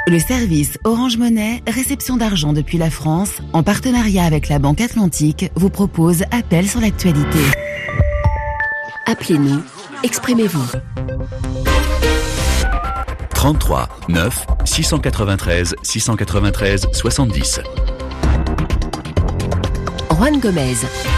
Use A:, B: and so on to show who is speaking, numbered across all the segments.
A: Le service Orange Money, réception d'argent depuis la France, en partenariat avec la Banque Atlantique, vous propose Appel sur l'actualité. Appelez-nous, exprimez-vous.
B: 33 9 693 693 70.
A: Juan Gomez.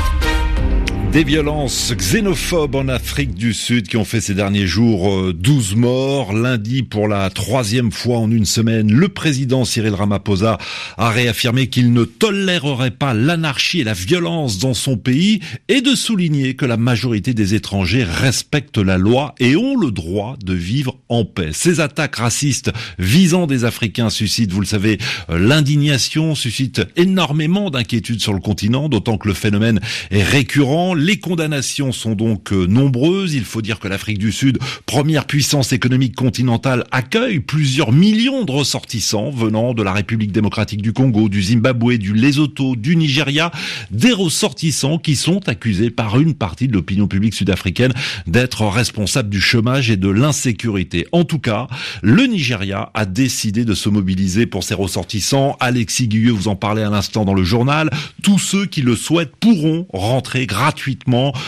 C: Des violences xénophobes en Afrique du Sud qui ont fait ces derniers jours 12 morts. Lundi, pour la 3e fois en une semaine, le président Cyril Ramaphosa a réaffirmé qu'il ne tolérerait pas l'anarchie et la violence dans son pays et de souligner que la majorité des étrangers respectent la loi et ont le droit de vivre en paix. Ces attaques racistes visant des Africains suscitent, vous le savez, l'indignation, suscitent énormément d'inquiétudes sur le continent, d'autant que le phénomène est récurrent. Les condamnations sont donc nombreuses. Il faut dire que l'Afrique du Sud, première puissance économique continentale, accueille plusieurs millions de ressortissants venant de la République démocratique du Congo, du Zimbabwe, du Lesotho, du Nigeria. Des ressortissants qui sont accusés par une partie de l'opinion publique sud-africaine d'être responsables du chômage et de l'insécurité. En tout cas, le Nigeria a décidé de se mobiliser pour ses ressortissants. Alexis Guilleux vous en parlait à l'instant dans le journal. Tous ceux qui le souhaitent pourront rentrer gratuitement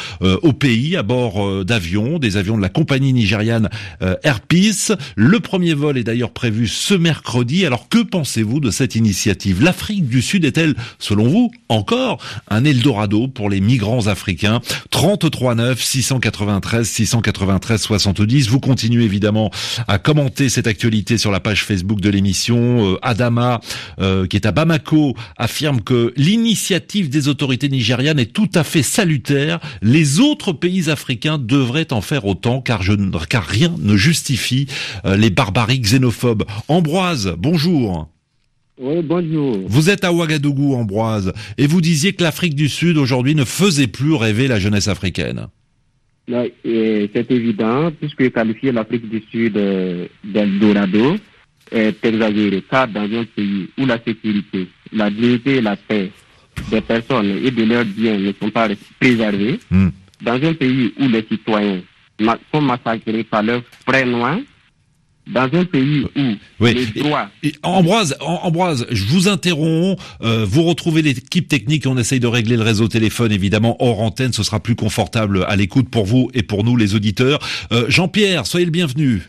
C: au pays à bord d'avions, des avions de la compagnie nigériane Air Peace. Le premier vol est d'ailleurs prévu ce mercredi. Alors que pensez-vous de cette initiative ? L'Afrique du Sud est-elle, selon vous, encore un Eldorado pour les migrants africains ? 33 9 693 693 70. Vous continuez évidemment à commenter cette actualité sur la page Facebook de l'émission. Adama, qui est à Bamako, affirme que l'initiative des autorités nigérianes est tout à fait salutaire. Les autres pays africains devraient en faire autant car rien ne justifie les barbaries xénophobes. Ambroise, bonjour.
D: Oui, bonjour.
C: Vous êtes à Ouagadougou, Ambroise, et vous disiez que l'Afrique du Sud aujourd'hui ne faisait plus rêver la jeunesse africaine.
D: Oui, c'est évident, puisque qualifier l'Afrique du Sud d'Eldorado est exagéré, car dans un pays où la sécurité, la dignité et la paix des personnes et de leurs biens ne sont pas préservés, dans un pays où les citoyens sont massacrés par leurs frères noirs, dans un pays où les droits...
C: Ambroise, je vous interromps, vous retrouvez l'équipe technique et on essaye de régler le réseau téléphone, évidemment, hors antenne, ce sera plus confortable à l'écoute pour vous et pour nous, les auditeurs. Jean-Pierre, soyez le bienvenu.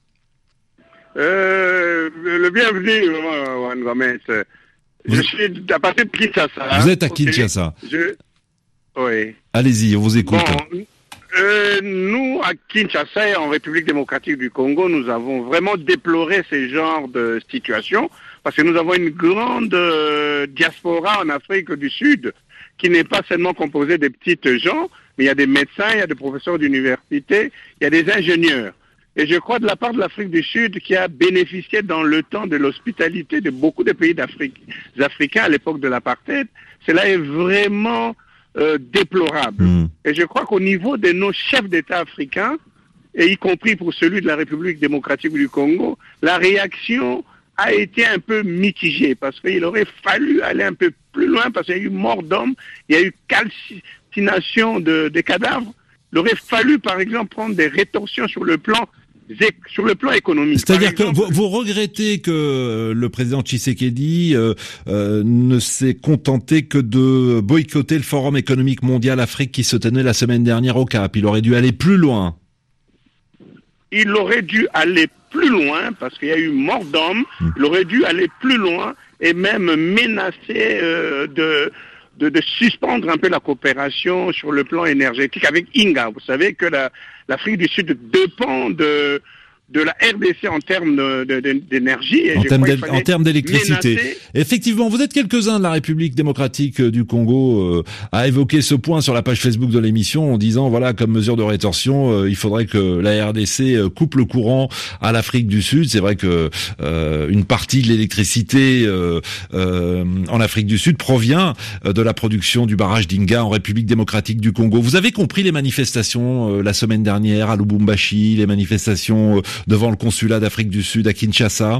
E: Le bienvenu, Juan Gomez. Je suis à partir de Kinshasa.
C: Vous êtes à Kinshasa.
E: Oui.
C: Allez-y, on vous écoute.
E: Bon, nous, à Kinshasa, et en République démocratique du Congo, nous avons vraiment déploré ce genre de situation parce que nous avons une grande diaspora en Afrique du Sud qui n'est pas seulement composée de petites gens, mais il y a des médecins, il y a des professeurs d'université, il y a des ingénieurs. Et je crois de la part de l'Afrique du Sud qui a bénéficié dans le temps de l'hospitalité de beaucoup de pays africains à l'époque de l'apartheid, cela est vraiment déplorable. Et je crois qu'au niveau de nos chefs d'État africains, et y compris pour celui de la République démocratique du Congo, la réaction a été un peu mitigée parce qu'il aurait fallu aller un peu plus loin parce qu'il y a eu mort d'hommes, il y a eu calcination des cadavres. Il aurait fallu, par exemple, prendre des rétorsions sur le plan économique.
C: C'est-à-dire que vous regrettez que le président Tshisekedi ne s'est contenté que de boycotter le Forum économique mondial Afrique qui se tenait la semaine dernière au Cap. Il aurait dû aller plus loin.
E: Il aurait dû aller plus loin parce qu'il y a eu mort d'hommes. Il aurait dû aller plus loin et même menacer de suspendre un peu la coopération sur le plan énergétique avec Inga. Vous savez que l'Afrique du Sud dépend de la RDC en termes d'énergie. Et
C: en termes d'électricité. Effectivement, vous êtes quelques-uns de la République démocratique du Congo à évoquer ce point sur la page Facebook de l'émission en disant, voilà, comme mesure de rétorsion, il faudrait que la RDC coupe le courant à l'Afrique du Sud. C'est vrai que une partie de l'électricité en Afrique du Sud provient de la production du barrage d'Inga en République démocratique du Congo. Vous avez compris les manifestations la semaine dernière à Lubumbashi, les manifestations devant le consulat d'Afrique du Sud à Kinshasa?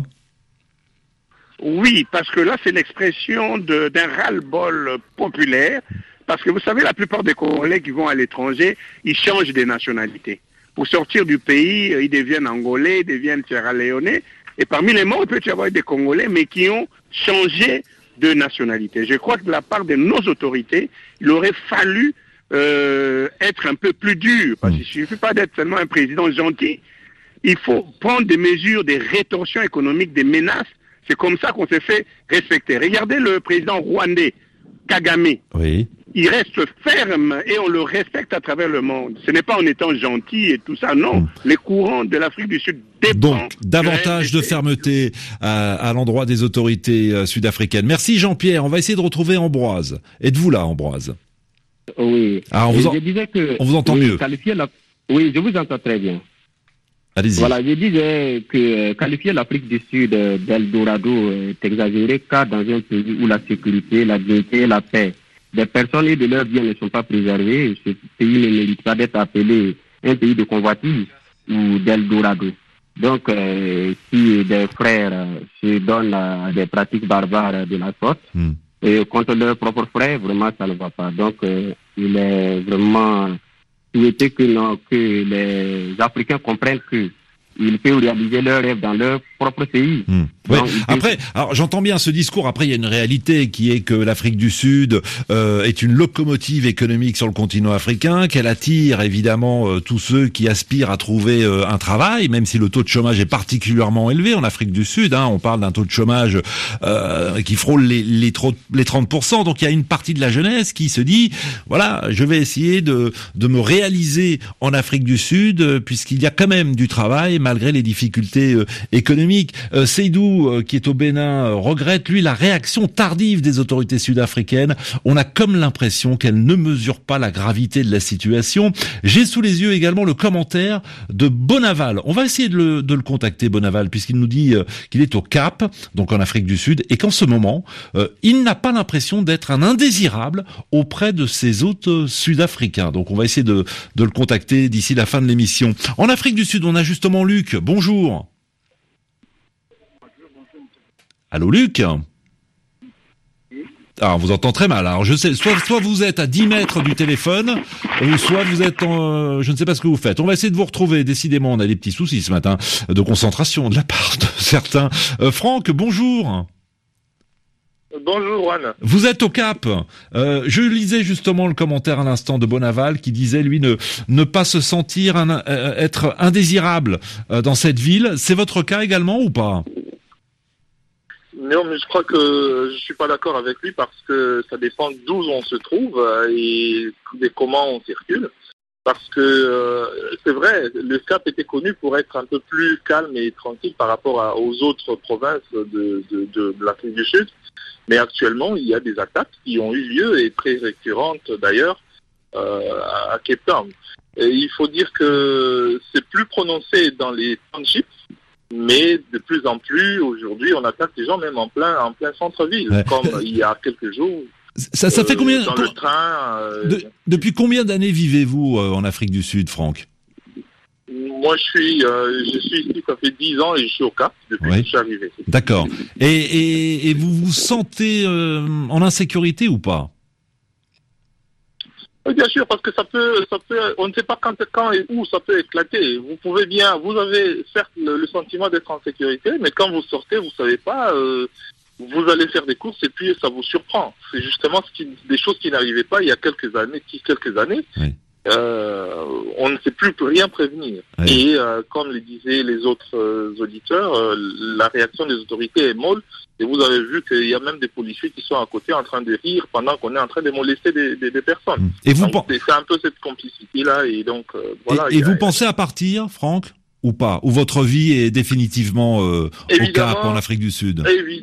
E: Oui, parce que là, c'est l'expression d'un ras-le-bol populaire. Parce que vous savez, la plupart des Congolais qui vont à l'étranger, ils changent de nationalité. Pour sortir du pays, ils deviennent Angolais, ils deviennent Sierra Leonais. Et parmi les morts, il peut y avoir des Congolais, mais qui ont changé de nationalité. Je crois que de la part de nos autorités, il aurait fallu être un peu plus dur. Parce qu'il ne suffit pas d'être seulement un président gentil. Il faut prendre des mesures, des rétorsions économiques, des menaces. C'est comme ça qu'on s'est fait respecter. Regardez le président rwandais, Kagame.
C: Oui.
E: Il reste ferme et on le respecte à travers le monde. Ce n'est pas en étant gentil et tout ça, non. Les courants de l'Afrique du Sud dépendent.
C: Donc, davantage de fermeté à l'endroit des autorités sud-africaines. Merci Jean-Pierre. On va essayer de retrouver Ambroise. Êtes-vous là, Ambroise?
D: Oui.
C: Ah,
D: je disais que...
C: on vous entend mieux.
D: Oui, je vous entends très bien.
C: Allez-y.
D: Voilà, je disais que qualifier l'Afrique du Sud d'Eldorado est exagéré, car dans un pays où la sécurité, la dignité et la paix des personnes et de leurs biens ne sont pas préservés, ce pays ne mérite pas d'être appelé un pays de convoitise ou d'Eldorado. Donc, si des frères se donnent à des pratiques barbares de la sorte, et contre leurs propres frères, vraiment, ça ne va pas. Donc, il est vraiment souhaité que les Africains comprennent que ils peuvent réaliser leurs rêves dans leur propre pays.
C: Ouais. Après, alors j'entends bien ce discours. Après, il y a une réalité qui est que l'Afrique du Sud est une locomotive économique sur le continent africain, qu'elle attire évidemment tous ceux qui aspirent à trouver un travail, même si le taux de chômage est particulièrement élevé en Afrique du Sud. On parle d'un taux de chômage qui frôle les 30%. Donc il y a une partie de la jeunesse qui se dit voilà, je vais essayer de me réaliser en Afrique du Sud puisqu'il y a quand même du travail malgré les difficultés économiques. Seydou, qui est au Bénin, regrette, lui, la réaction tardive des autorités sud-africaines. On a comme l'impression qu'elles ne mesurent pas la gravité de la situation. J'ai sous les yeux également le commentaire de Bonaval. On va essayer de le contacter, Bonaval, puisqu'il nous dit qu'il est au Cap, donc en Afrique du Sud, et qu'en ce moment, il n'a pas l'impression d'être un indésirable auprès de ses hôtes sud-africains. Donc on va essayer de le contacter d'ici la fin de l'émission. En Afrique du Sud, on a justement Luc. Bonjour. Allô Luc? On vous entend très mal. Alors je sais, soit vous êtes à 10 mètres du téléphone, ou soit vous êtes je ne sais pas ce que vous faites. On va essayer de vous retrouver. Décidément, on a des petits soucis ce matin de concentration de la part de certains. Franck, bonjour.
F: Bonjour Juan.
C: Vous êtes au Cap. Je lisais justement le commentaire à l'instant de Bonaval qui disait lui ne pas se sentir être indésirable dans cette ville. C'est votre cas également ou pas?
F: Non, mais je crois que je suis pas d'accord avec lui parce que ça dépend d'où on se trouve et de comment on circule. Parce que c'est vrai, le Cap était connu pour être un peu plus calme et tranquille par rapport aux autres provinces de l'Afrique du Sud. Mais actuellement, il y a des attaques qui ont eu lieu et très récurrentes d'ailleurs à Cape Town. Et il faut dire que c'est plus prononcé dans les townships, mais de plus en plus aujourd'hui, on attaque les gens même en plein centre-ville, comme il y a quelques jours.
C: Ça fait combien
F: dans le train
C: depuis combien d'années vivez-vous en Afrique du Sud, Franck?
F: Moi, je suis ici, ça fait 10 ans et je suis au Cap depuis que je suis arrivé.
C: D'accord. Et vous vous sentez en insécurité ou pas?
F: Bien sûr, parce que ça peut, on ne sait pas quand et où ça peut éclater. Vous avez certes le sentiment d'être en sécurité, mais quand vous sortez, vous savez pas, vous allez faire des courses et puis ça vous surprend. C'est justement des choses qui n'arrivaient pas il y a quelques années.
C: Oui.
F: On ne sait plus rien prévenir. Oui. Et comme le disaient les autres auditeurs, la réaction des autorités est molle. Et vous avez vu qu'il y a même des policiers qui sont à côté en train de rire pendant qu'on est en train de molester des personnes.
C: Et vous
F: c'est un peu cette complicité-là. Et donc, voilà.
C: Et vous pensez à partir, Franck, ou pas? Ou votre vie est définitivement au Cap, en Afrique du Sud?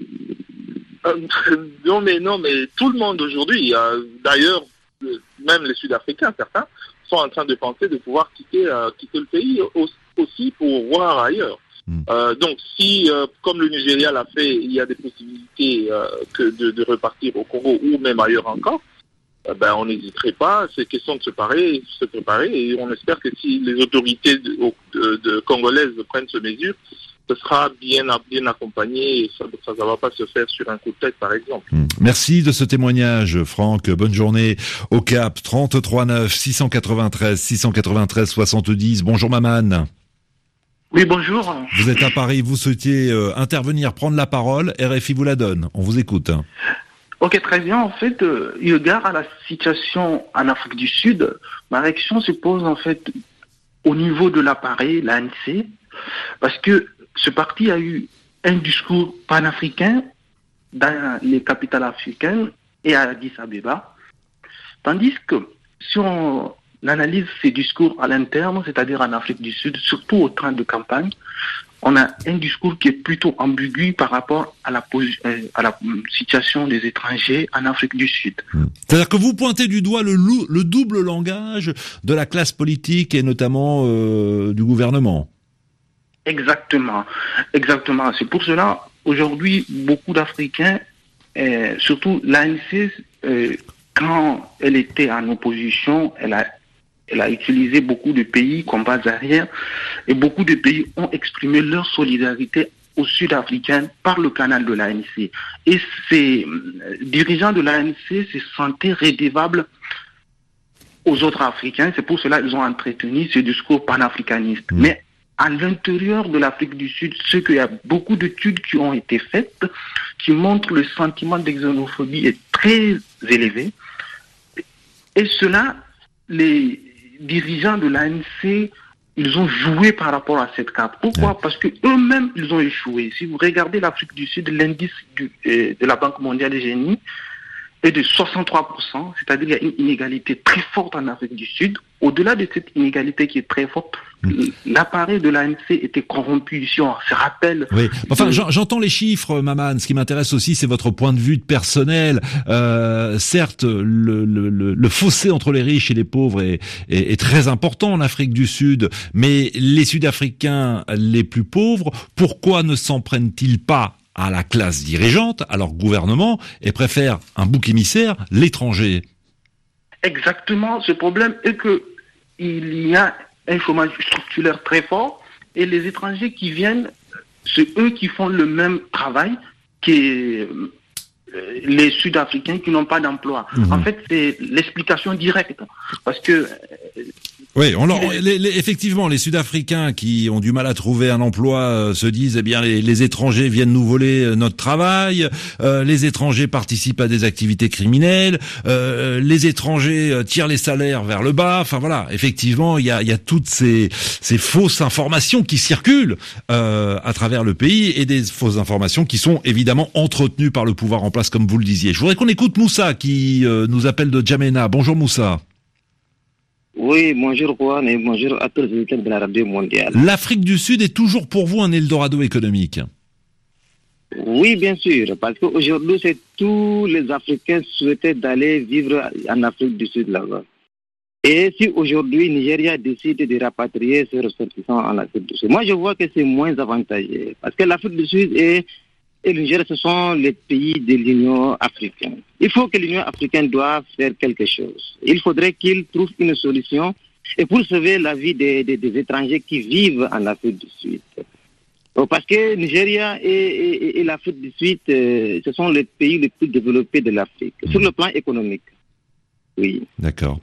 F: Non, mais tout le monde aujourd'hui, d'ailleurs, même les Sud-Africains, certains, sont en train de penser de pouvoir quitter le pays aussi pour voir ailleurs. Donc si, comme le Nigeria l'a fait, il y a des possibilités de repartir au Congo ou même ailleurs encore, on n'hésiterait pas. C'est question de se préparer et on espère que si les autorités congolaises prennent ces mesures, ce sera bien accompagné et ça ne va pas se faire sur un coup de tête, par exemple.
C: Merci de ce témoignage, Franck. Bonne journée au Cap. 33 9 693 693 70. Bonjour Maman.
G: Oui, bonjour.
C: Vous êtes à Paris, vous souhaitiez intervenir, prendre la parole, RFI vous la donne, on vous écoute.
G: Ok, très bien. En fait, eu égard à la situation en Afrique du Sud, ma réaction se pose en fait au niveau de l'appareil, l'ANC, parce que ce parti a eu un discours panafricain dans les capitales africaines et à Addis Abeba, tandis que si on analyse ces discours à l'interne, c'est-à-dire en Afrique du Sud, surtout au temps de campagne, on a un discours qui est plutôt ambigu par rapport à la situation des étrangers en Afrique du Sud.
C: C'est-à-dire que vous pointez du doigt le double langage de la classe politique et notamment du gouvernement.
G: Exactement. C'est pour cela, aujourd'hui, beaucoup d'Africains, surtout l'ANC, quand elle était en opposition, elle a utilisé beaucoup de pays comme base arrière et beaucoup de pays ont exprimé leur solidarité aux Sud-Africains par le canal de l'ANC. Et ces dirigeants de l'ANC se sentaient redevables aux autres Africains. C'est pour cela qu'ils ont entretenu ce discours panafricaniste. Mais à l'intérieur de l'Afrique du Sud, il y a beaucoup d'études qui ont été faites qui montrent le sentiment de xénophobie est très élevé. Et cela, les dirigeants de l'ANC, ils ont joué par rapport à cette carte. Pourquoi ? Parce que eux-mêmes, ils ont échoué. Si vous regardez l'Afrique du Sud, l'indice de la Banque mondiale des génies est de 63%, c'est-à-dire qu'il y a une inégalité très forte en Afrique du Sud. Au-delà de cette inégalité qui est très forte, l'appareil de l'ANC était corrompu ici, on se rappelle.
C: Oui. Enfin, j'entends les chiffres, Maman. Ce qui m'intéresse aussi, c'est votre point de vue personnel. Certes, le fossé entre les riches et les pauvres est très important en Afrique du Sud, mais les Sud-Africains les plus pauvres, pourquoi ne s'en prennent-ils pas à la classe dirigeante, à leur gouvernement, et préfèrent un bouc émissaire, l'étranger?
G: Exactement. Ce problème est que il y a un chômage structurel très fort et les étrangers qui viennent, c'est eux qui font le même travail que les Sud-Africains qui n'ont pas d'emploi. En fait, c'est l'explication directe. Parce que...
C: Oui, effectivement, les Sud-Africains qui ont du mal à trouver un emploi se disent, eh bien, les étrangers viennent nous voler notre travail, les étrangers participent à des activités criminelles, les étrangers tirent les salaires vers le bas. Enfin voilà, effectivement, il y a toutes ces fausses informations qui circulent à travers le pays et des fausses informations qui sont évidemment entretenues par le pouvoir en place, comme vous le disiez. Je voudrais qu'on écoute Moussa qui nous appelle de Djamena. Bonjour Moussa.
H: Oui, bonjour Juan et bonjour à tous les auditeurs de la radio mondiale.
C: L'Afrique du Sud est toujours pour vous un Eldorado économique?
H: Oui, bien sûr, parce qu'aujourd'hui, c'est tous les Africains souhaitaient d'aller vivre en Afrique du Sud là-bas. Et si aujourd'hui, Nigeria décide de rapatrier ses ressortissants en Afrique du Sud, moi je vois que c'est moins avantageux, parce que l'Afrique du Sud et le Nigeria, ce sont les pays de l'Union africaine. Il faut que l'Union africaine doive faire quelque chose. Il faudrait qu'il trouve une solution et pour sauver la vie des étrangers qui vivent en Afrique du Sud. Parce que Nigeria et l'Afrique du Sud, ce sont les pays les plus développés de l'Afrique, sur le plan économique. Oui.
C: D'accord.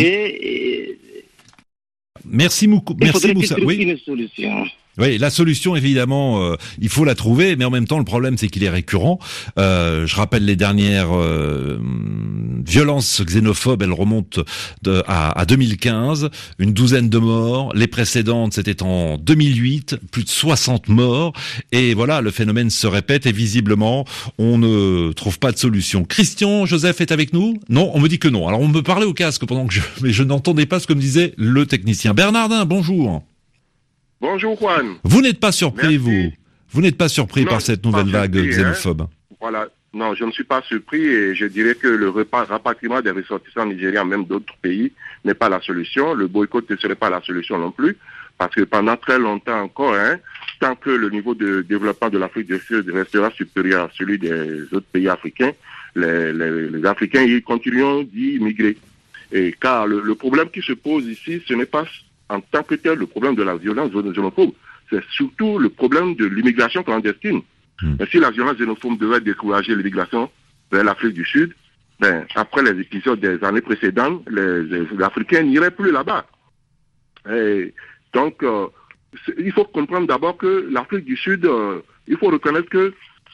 H: Merci
C: Moussa.
H: Oui. Une solution.
C: Oui, la solution, évidemment, il faut la trouver, mais en même temps, le problème, c'est qu'il est récurrent. Je rappelle les dernières violences xénophobes, elles remontent à 2015, une douzaine de morts. Les précédentes, c'était en 2008, plus de 60 morts. Et voilà, le phénomène se répète et visiblement, on ne trouve pas de solution. Christian Joseph est avec nous? Non, on me dit que non. Alors, on me parlait au casque pendant que mais je n'entendais pas ce que me disait le technicien. Bernardin, bonjour.
I: Bonjour Juan.
C: Vous n'êtes pas surpris,
I: Merci.
C: Vous n'êtes pas surpris par cette nouvelle vague xénophobe?
I: Voilà. Non, je ne suis pas surpris et je dirais que le rapatriement des ressortissants nigériens, même d'autres pays, n'est pas la solution. Le boycott ne serait pas la solution non plus, parce que pendant très longtemps encore, tant que le niveau de développement de l'Afrique du Sud restera supérieur à celui des autres pays africains, les Africains ils continueront d'y migrer. Et car le problème qui se pose ici, ce n'est pas en tant que tel le problème de la violence xénophobe, c'est surtout le problème de l'immigration clandestine. Et si la violence xénophobe devait décourager l'immigration vers l'Afrique du Sud, après les épisodes des années précédentes, les Africains n'iraient plus là-bas. Et donc, il faut comprendre d'abord que l'Afrique du Sud, il faut reconnaître que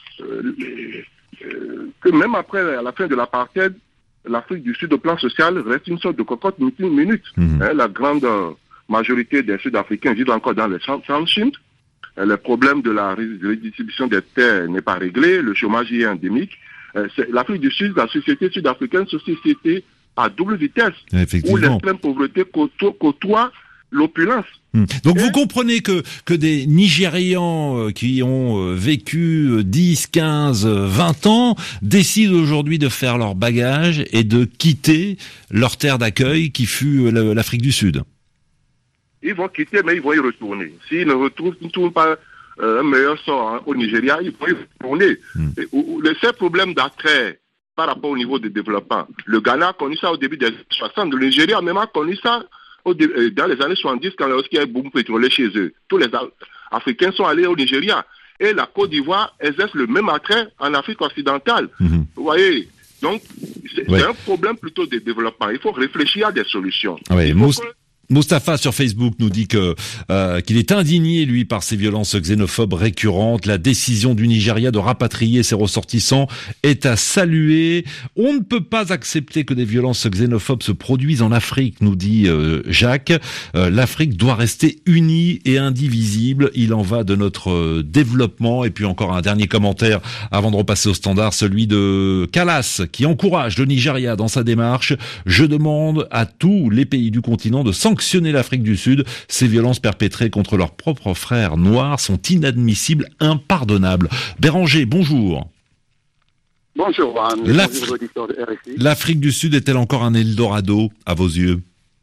I: même après la fin de l'apartheid, l'Afrique du Sud, au plan social, reste une sorte de cocotte minute. La grande majorité des Sud-Africains vivent encore dans les townships. Le problème de la redistribution des terres n'est pas réglé. Le chômage y est endémique. L'Afrique du Sud, la société sud-africaine, c'est une société à double vitesse, où l'extrême pauvreté côtoie l'opulence.
C: Donc vous comprenez que des Nigérians qui ont vécu 10, 15, 20 ans décident aujourd'hui de faire leur bagage et de quitter leur terre d'accueil qui fut l'Afrique du Sud.
I: Ils vont quitter, mais ils vont y retourner. S'ils ne trouvent pas un meilleur sort au Nigeria, ils vont y retourner. Les seuls problèmes d'attrait par rapport au niveau de développement, le Ghana a connu ça au début des années 60, le Nigeria même a connu ça dans les années 70, lorsqu'il y a un boom pétrolier chez eux. Tous les Africains sont allés au Nigeria. Et la Côte d'Ivoire exerce le même attrait en Afrique occidentale. Vous voyez, donc c'est un problème plutôt de développement. Il faut réfléchir à des solutions.
C: Mustapha sur Facebook nous dit qu'il est indigné, lui, par ces violences xénophobes récurrentes. La décision du Nigeria de rapatrier ses ressortissants est à saluer. On ne peut pas accepter que des violences xénophobes se produisent en Afrique, nous dit Jacques. L'Afrique doit rester unie et indivisible. Il en va de notre développement. Et puis encore un dernier commentaire avant de repasser au standard, celui de Calas, qui encourage le Nigeria dans sa démarche. Je demande à tous les pays du continent de sanctionner l'Afrique du Sud. Ces violences perpétrées contre leurs propres frères noirs sont inadmissibles, impardonnables. Béranger, bonjour.
J: Bonjour,
C: L'Afrique du Sud est-elle encore un Eldorado, à vos yeux?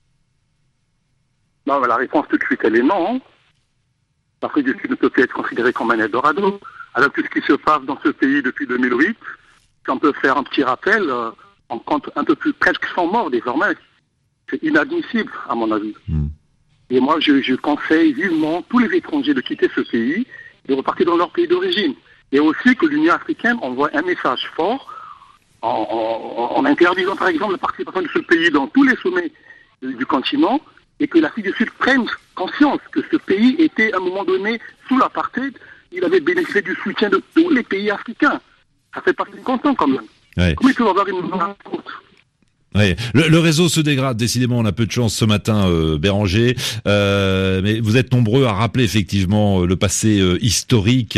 J: Non, la réponse tout de suite, elle est non. L'Afrique du Sud ne peut plus être considérée comme un Eldorado. Alors tout ce qui se passe dans ce pays depuis 2008, si on peut faire un petit rappel, on compte un peu plus, presque 100 morts désormais. C'est inadmissible, à mon avis. Et moi, je conseille vivement tous les étrangers de quitter ce pays, de repartir dans leur pays d'origine. Et aussi que l'Union africaine envoie un message fort en interdisant, par exemple, la participation de ce pays dans tous les sommets du continent, et que l'Afrique du Sud prenne conscience que ce pays était, à un moment donné, sous l'apartheid. Il avait bénéficié du soutien de tous les pays africains. Ça fait partie du continent, quand même. Comment il peut avoir une rencontre?
C: Oui, le réseau se dégrade, décidément, on a peu de chance ce matin, Béranger, mais vous êtes nombreux à rappeler effectivement le passé historique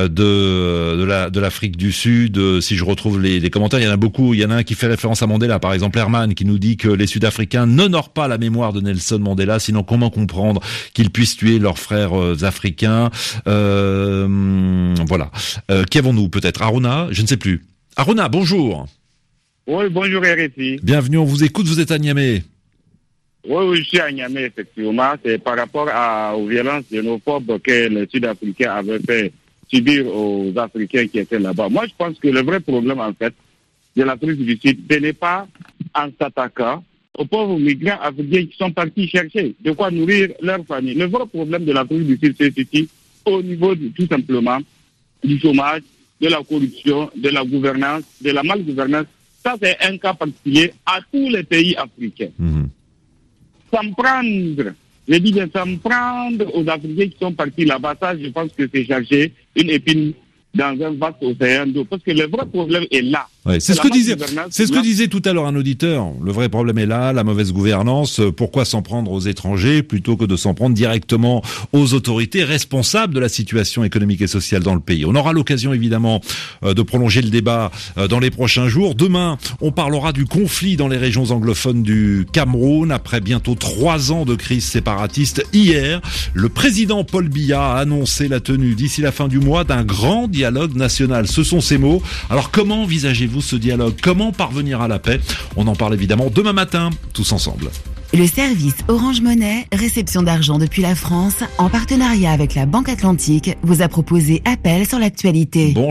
C: de l'Afrique du Sud. Si je retrouve les commentaires, il y en a beaucoup. Il y en a un qui fait référence à Mandela, par exemple Herman, qui nous dit que les Sud-Africains n'honorent pas la mémoire de Nelson Mandela, sinon comment comprendre qu'ils puissent tuer leurs frères africains. Voilà. Qui avons-nous peut-être? Aruna? Je ne sais plus. Aruna, bonjour.
K: Oui, bonjour RFI.
C: Bienvenue, on vous écoute, vous êtes à Niamey.
K: Oui, je suis à Niamey, effectivement. C'est par rapport aux violences xénophobes que les Sud-Africains avaient fait subir aux Africains qui étaient là-bas. Moi, je pense que le vrai problème, en fait, de l'Afrique du Sud, ce n'est pas en s'attaquant aux pauvres migrants africains qui sont partis chercher de quoi nourrir leur famille. Le vrai problème de l'Afrique du Sud, c'est ceci, au niveau tout simplement du chômage, de la corruption, de la gouvernance, de la malgouvernance. Ça, c'est un cas particulier à tous les pays africains. S'en prendre, je dis bien s'en prendre aux Africains qui sont partis là-bas, ça, je pense que c'est chercher une épine dans un vaste océan d'eau. Parce que le vrai problème est là.
C: Ouais, c'est ce que disait tout à l'heure un auditeur. Le vrai problème est là, la mauvaise gouvernance. Pourquoi s'en prendre aux étrangers plutôt que de s'en prendre directement aux autorités responsables de la situation économique et sociale dans le pays? On aura l'occasion évidemment de prolonger le débat dans les prochains jours. Demain, on parlera du conflit dans les régions anglophones du Cameroun. Après bientôt 3 ans de crise séparatiste, hier, le président Paul Biya a annoncé la tenue d'ici la fin du mois d'un grand dialogue national. Ce sont ses mots. Alors comment envisagez-vous ce dialogue? Comment parvenir à la paix? On en parle évidemment demain matin, tous ensemble.
A: Le service Orange Monnaie, réception d'argent depuis la France, en partenariat avec la Banque Atlantique, vous a proposé Appel sur l'actualité.